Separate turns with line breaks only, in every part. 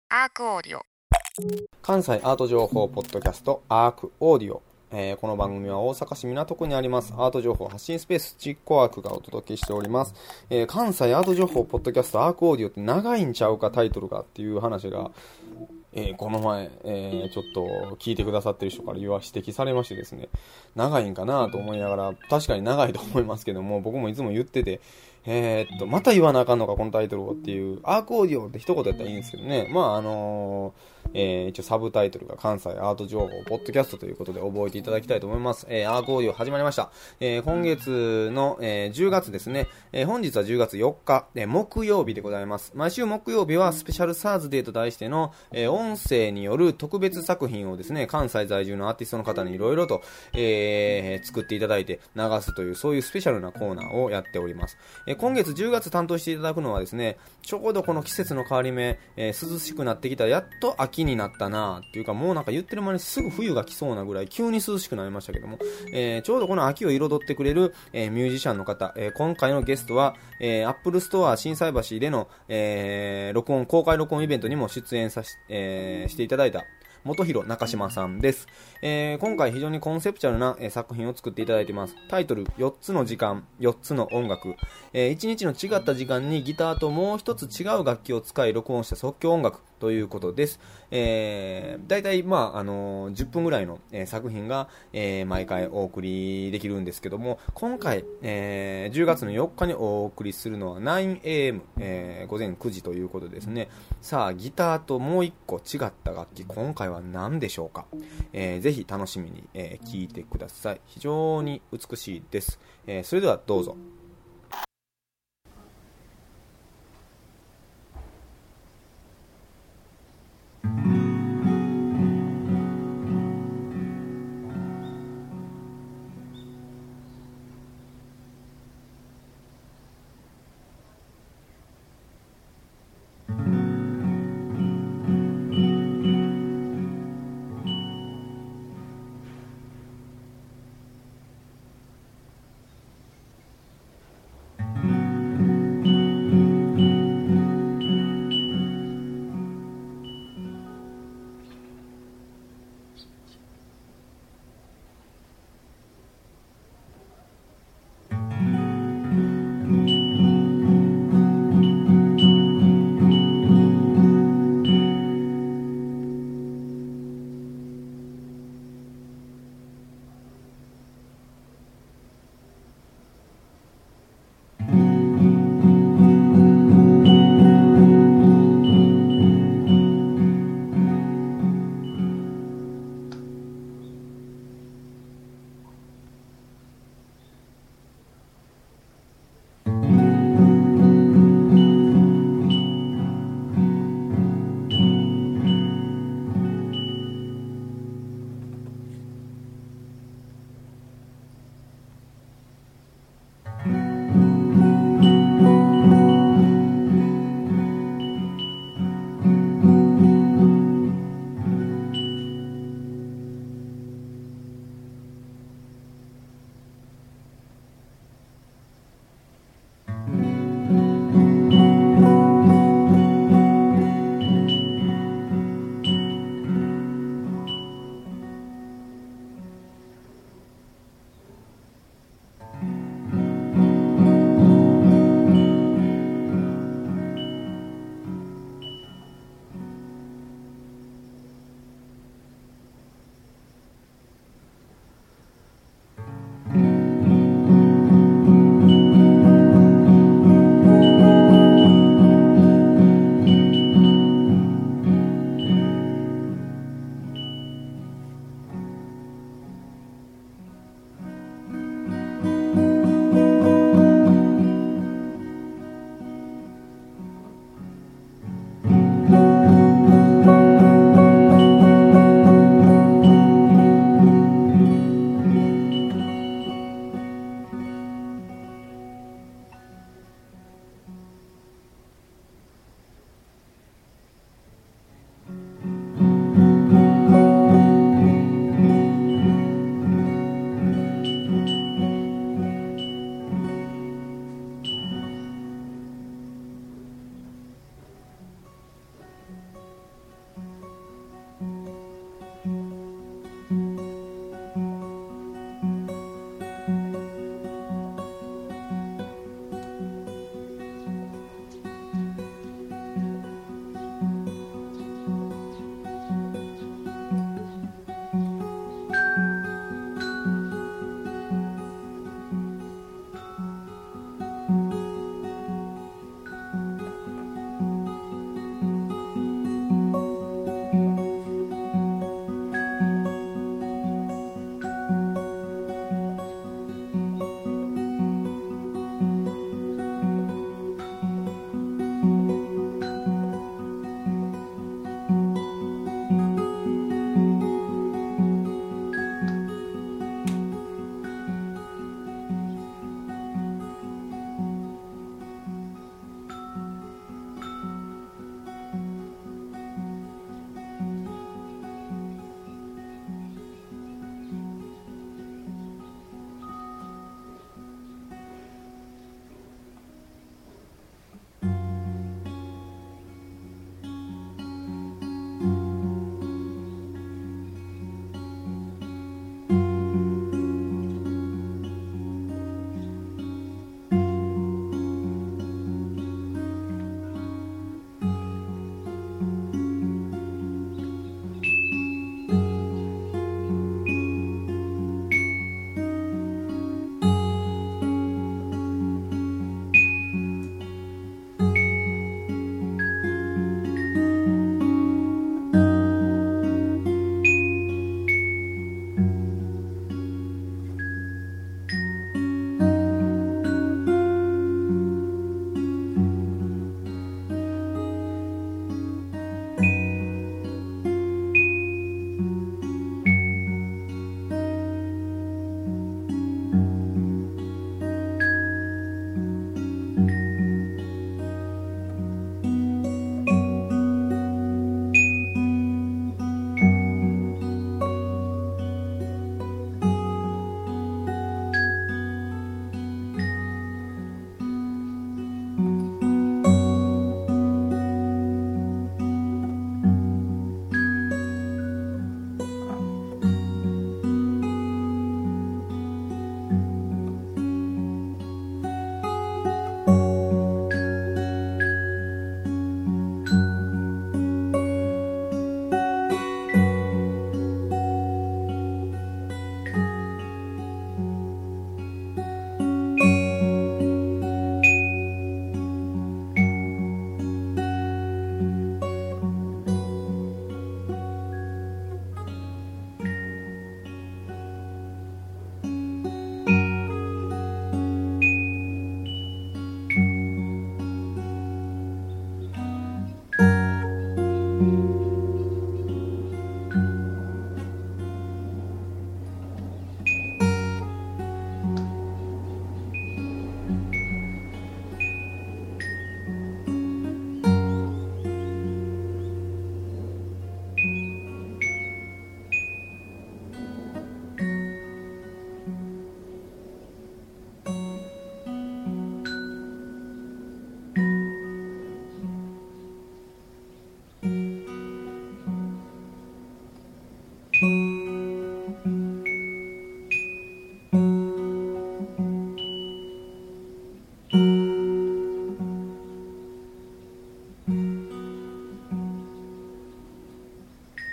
アークオーディオ。
関西アート情報ポッドキャストアークオーディオ。この番組は大阪市港区にありますアート情報発信スペースチッコアークがお届けしております。関西アート情報ポッドキャストアークオーディオって長いんちゃうかタイトルがっていう話が、この前、ちょっと聞いてくださってる人から指摘されましてですね、長いんかなと思いながら、確かに長いと思いますけども、僕もいつも言ってて、また言わなあかんのかこのタイトルをっていう、アークオーディオって一言やったらいいんですけどね、一応サブタイトルが関西アート情報ポッドキャストということで覚えていただきたいと思います。アークオーディオ始まりました。今月の、10月ですね、本日は10月4日、木曜日でございます。毎週木曜日はスペシャルサーズデーと題しての、音声による特別作品をですね、関西在住のアーティストの方にいろいろと、作っていただいて流すという、そういうスペシャルなコーナーをやっております。今月10月担当していただくのはですね、ちょうどこの季節の変わり目、涼しくなってきた、やっと秋になったなっていうか、もうなんか言ってる間にすぐ冬が来そうなぐらい急に涼しくなりましたけども、ちょうどこの秋を彩ってくれる、ミュージシャンの方、今回のゲストは、アップルストア心斎橋での、公開録音イベントにも出演していただいた元広中島さんです。今回非常にコンセプチュアルな、作品を作っていただいています。タイトル、4つの時間、4つの音楽。1日の違った時間にギターともう一つ違う楽器を使い録音した即興音楽ということです。だいたい、10分ぐらいの、作品が、毎回お送りできるんですけども、今回、10月の4日にお送りするのは 9am、午前9時ということですね。さあ、ギターともう一個違った楽器、今回は何でしょうか。ぜひ楽しみに、聴いてください。非常に美しいです。それではどうぞ。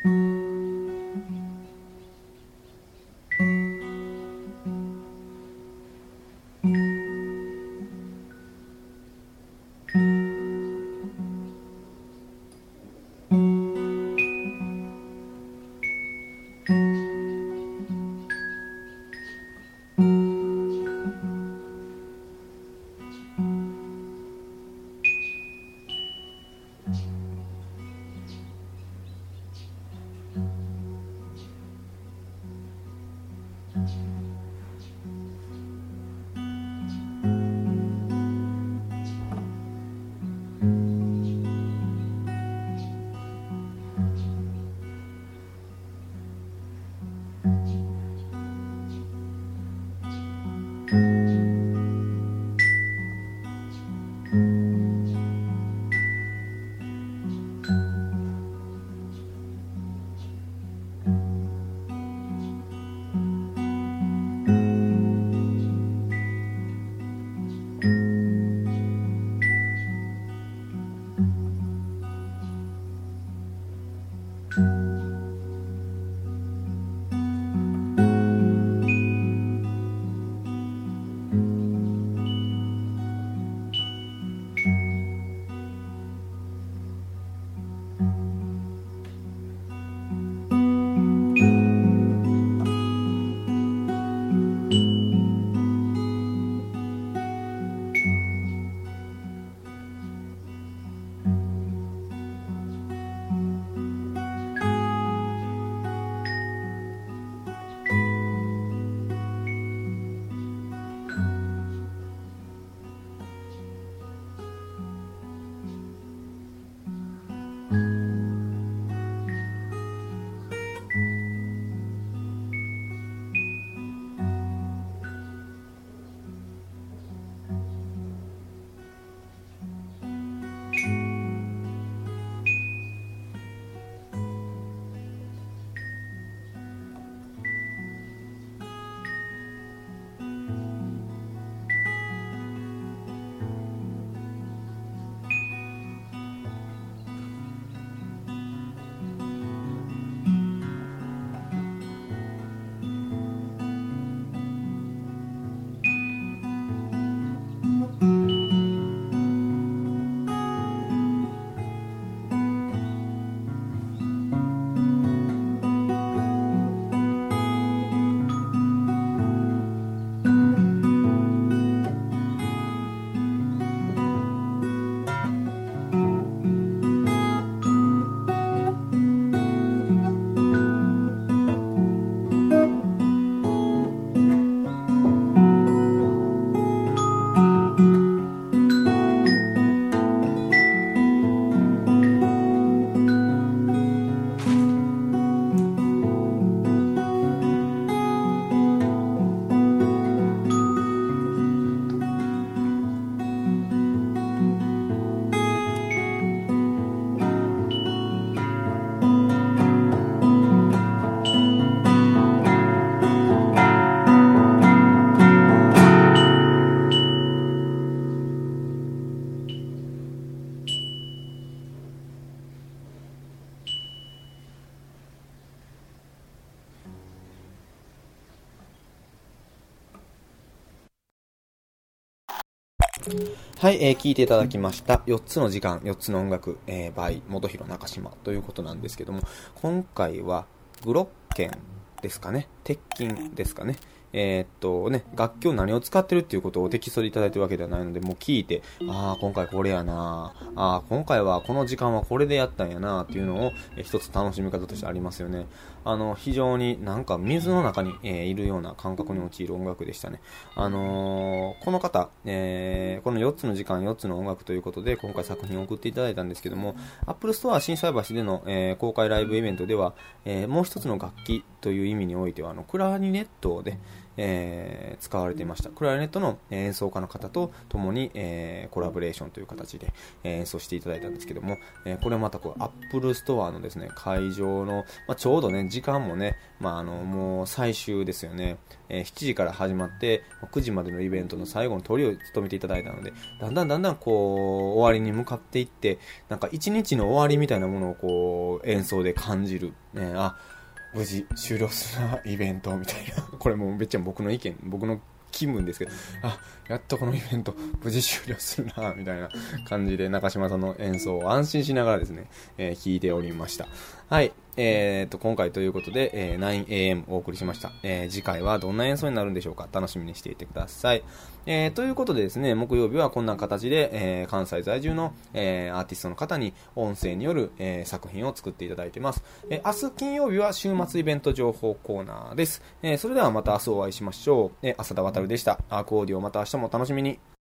はい、聴いていただきました。4つの時間、4つの音楽、by 元広中島ということなんですけども、今回はグロッケンですかね、鉄筋ですかね。楽器を何を使ってるっていうことをテキストでいただいてるわけではないので、もう聞いて、今回これやな、今回はこの時間はこれでやったんやなっていうのを、一つ楽しみ方としてありますよね。非常になんか水の中に、いるような感覚に陥る音楽でしたね。この方、この4つの時間、4つの音楽ということで、今回作品を送っていただいたんですけども、Apple Store 心斎橋での、公開ライブイベントでは、もう一つの楽器という意味においては、クラリネットで、 使われていました。クラリネットの演奏家の方と共に、コラボレーションという形で演奏していただいたんですけども、これまたこう、アップルストアのですね、会場の、ちょうどね、時間もね、もう最終ですよね。7時から始まって9時までのイベントの最後のトリを務めていただいたので、だんだんこう終わりに向かっていって、なんか一日の終わりみたいなものをこう演奏で感じる、無事終了するなイベントみたいなこれもうめっちゃ僕の意見、僕の気分ですけど、やっとこのイベント無事終了するなみたいな感じで中島さんの演奏を安心しながらですね、聴いておりました。はい。今回ということで、9am お送りしました。次回はどんな演奏になるんでしょうか。楽しみにしていてください。ということでですね、木曜日はこんな形で、関西在住の、アーティストの方に音声による、作品を作っていただいています。明日金曜日は週末イベント情報コーナーです。それではまた明日お会いしましょう。浅田渉でした。アークオーディオまた明日も楽しみに。